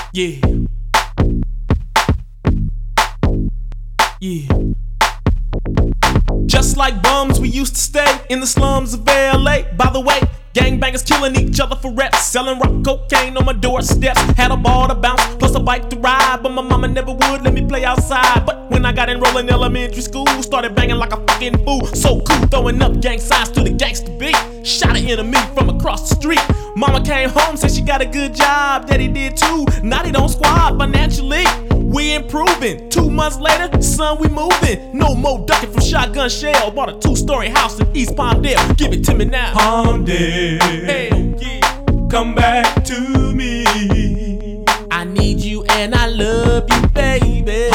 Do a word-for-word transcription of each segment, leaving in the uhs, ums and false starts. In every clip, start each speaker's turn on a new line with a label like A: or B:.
A: Yeah. Yeah. Just like bums, we used to stay in the slums of L A. By the way, gangbangers killing each other for reps, selling rock cocaine on my doorsteps. Had a ball to bounce, plus a bike to ride, but my mama never would let me play outside. But when I got enrolled in elementary school, started banging like a fucking fool. So cool, throwing up gang signs to the gangster beat. Shot an enemy from across the street. Mama came home, said she got a good job. Daddy did too. Now they don't squad financially. We improving. Two months later, son, we moving. No more ducking from shotgun shell. Bought a two-story house in East Palmdale. Give it to me now.
B: Palmdale,
A: Hell yeah.
B: come back to me.
A: I need you and I love you, baby.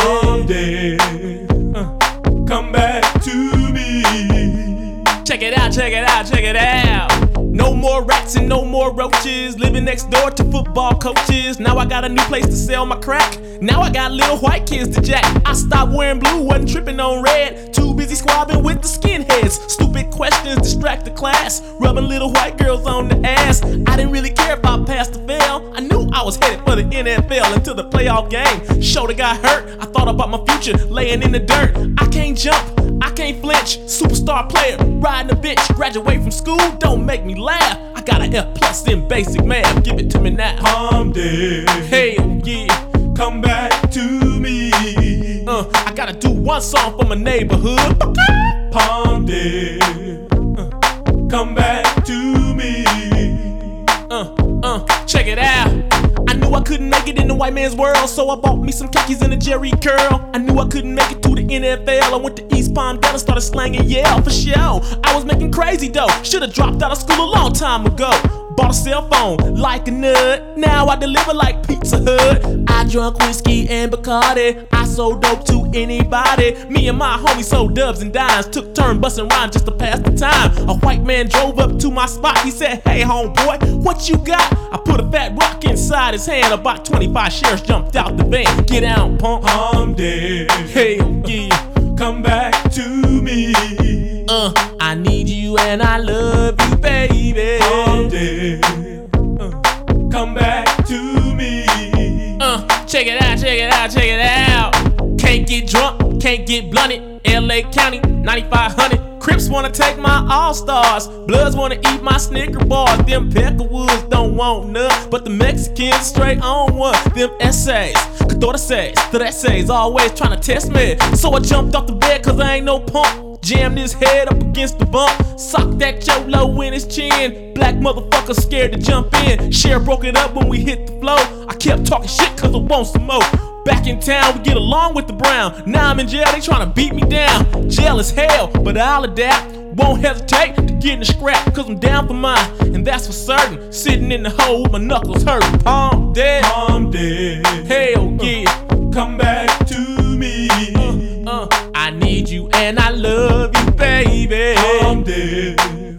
B: Palmdale, uh, come back to me.
A: Check it out, check it out, check it out. No more rats and no more roaches. Living next door to football coaches. Now I got a new place to sell my crack. Now I got little white kids to jack. I stopped wearing blue, wasn't tripping on red. Too busy squabbing with the skinheads. Stupid questions distract the class. Rubbing little white girls on the ass. I didn't really care if I passed or fail. I knew I was headed for the N F L until the playoff game. Shoulder got hurt. I thought about my future laying in the dirt. I can't jump, I can't flinch. Superstar player, riding a bitch. Graduate from school, don't make me laugh. I got an F plus in basic math. Give it to me now.
B: Palmdale,
A: Hell yeah.
B: come back to me.
A: Uh, I gotta do one song for my neighborhood.
B: Palmdale, uh, come back to me.
A: Uh, uh, check it out. I knew I couldn't make it in the white man's world, so I bought me some khakis and a Jerry curl. I knew I couldn't make it to the N F L. I went to East Palmdale and started slanging Yale for show. I was making crazy dough. Should've dropped out of school a long time ago. Bought a cell phone like a nut. Now I deliver like Pizza Hut. I drunk whiskey and Bacardi. I sold dope to anybody. Me and my homies sold dubs and dimes. Took turn busting rhymes just to pass the time. A white man drove up to my spot. He said, "Hey homeboy, what you got?" I put a fat rock inside his hand. About twenty-five sheriffs jumped out the van. Get out, punk.
B: Palmdale,
A: Hell yeah.
B: come back to me.
A: Uh, I need you and I love you, baby.
B: Palmdale, uh, come back to me.
A: Uh, check it out, check it out, check it out. Can't get drunk, can't get blunted. L A County, ninety-five hundred. Crips wanna take my all-stars. Bloods wanna eat my Snicker bars. Them Peckerwoods don't want none, but the Mexicans straight on one. Them essays, catorces, treses, always tryna test me. So I jumped off the bed cause I ain't no punk. Jammed his head up against the bump. Socked that Cholo in his chin. Black motherfucker scared to jump in. Share broke it up when we hit the flow. I kept talking shit cause I want some more. Back in town, we get along with the Brown. Now I'm in jail, they tryna beat me down. Jail is hell, but I'll adapt. Won't hesitate to get in the scrap, cause I'm down for mine, and that's for certain. Sitting in the hole with my knuckles hurt. Palmdale,
B: Palmdale,
A: hell yeah.
B: come back to me.
A: Uh, uh, I need you and I love you, baby.
B: Palmdale,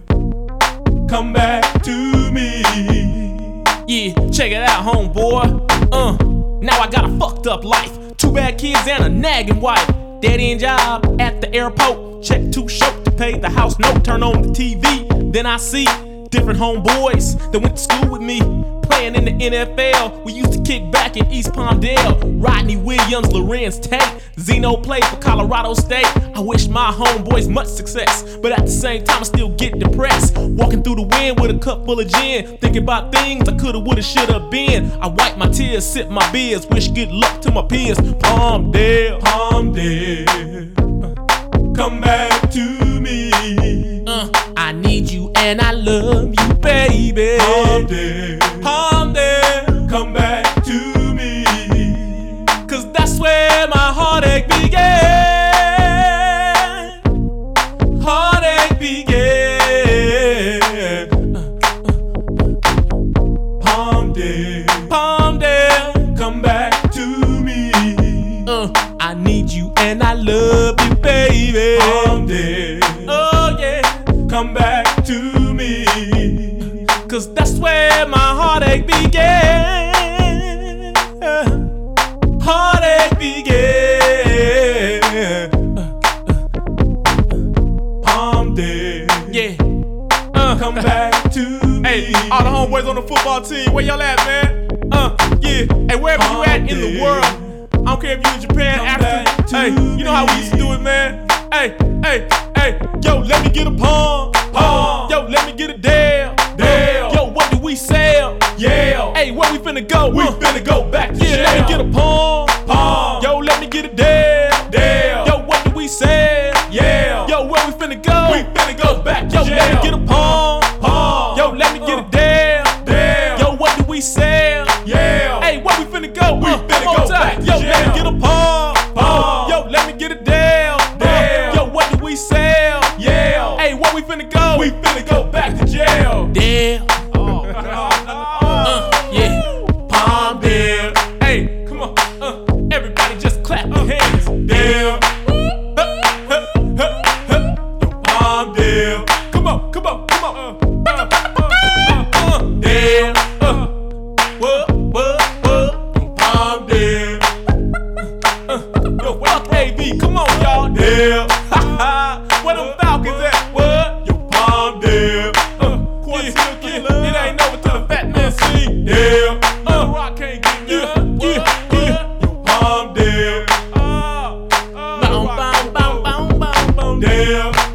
B: come back to me.
A: Yeah, check it out, homeboy. Uh, now I got a fucked up life. Two bad kids and a nagging wife. Dead end job at the airport. Check too short to pay the house note. Turn on the T V, then I see different homeboys that went to school with me. Playing in the N F L, we used to kick back in East Palmdale. Rodney Williams, Lorenz Tate, Zeno played for Colorado State. I wish my homeboys much success, but at the same time I still get depressed. Walking through the wind with a cup full of gin, thinking about things I coulda, woulda, shoulda been. I wipe my tears, sip my beers, wish good luck to my peers. Palmdale,
B: Palmdale, uh, come back to me.
A: uh, I need you and I love you, baby.
B: Palmdale,
A: Palmdale,
B: come back to me.
A: cause that's where my heartache began. Heartache began.
B: Palmdale,
A: Palmdale,
B: come back to me.
A: uh, I need you and I love you, baby.
B: Palmdale,
A: Oh yeah,
B: come back to me.
A: cause that's where my heartache began. Heartache began.
B: Palmdale,
A: Yeah. Uh,
B: come back to me.
A: Hey, all the homeboys on the football team, where y'all at, man? Uh, Yeah, hey, wherever you at in the world, I don't care if you in Japan, Africa. Hey, you know how we used to do it, man. Hey, hey, hey, yo, let me get a palm, palm. Yo, let me get a Dell, Dell. Yo, what do we sell? Yeah. Hey, where we finna go? We uh, finna go back to yeah, jail. Let me get a palm, palm. Yo, let me get a Dell, Dell. Yo, what do we sell? Yeah. Yo, where we finna go? We finna go back to Yo, jail. Let me get a palm, palm. Yo, let me get a Dell, Dell. Yo, what do we sell? Yeah. Hey, where we finna go? We uh, finna go back to Yo, jail. Let me get a palm, palm. Yo, let me get a Dell, Dell. Yo, what do we sell? Yeah. Hey, where we finna go? We finna go back to jail. Dell. Oh. uh, yeah. Palm Dell. Hey, come on. Uh, everybody just clap your hands. Dell. Palm Dell. Come on, come on, come on. Uh, uh, uh, uh, Dell. Uh, what, what, what? Palm Dell. Uh, yo, what up, A V? Come on, y'all. Dell. Where them Falcons at? What? Yo, Palm Dell. Uh, yeah, yeah. It ain't over till the fat man sing. Dell. Uh, Rock can't get yeah, yeah, yeah. Yo, Palm Dell. Uh, uh, Dell.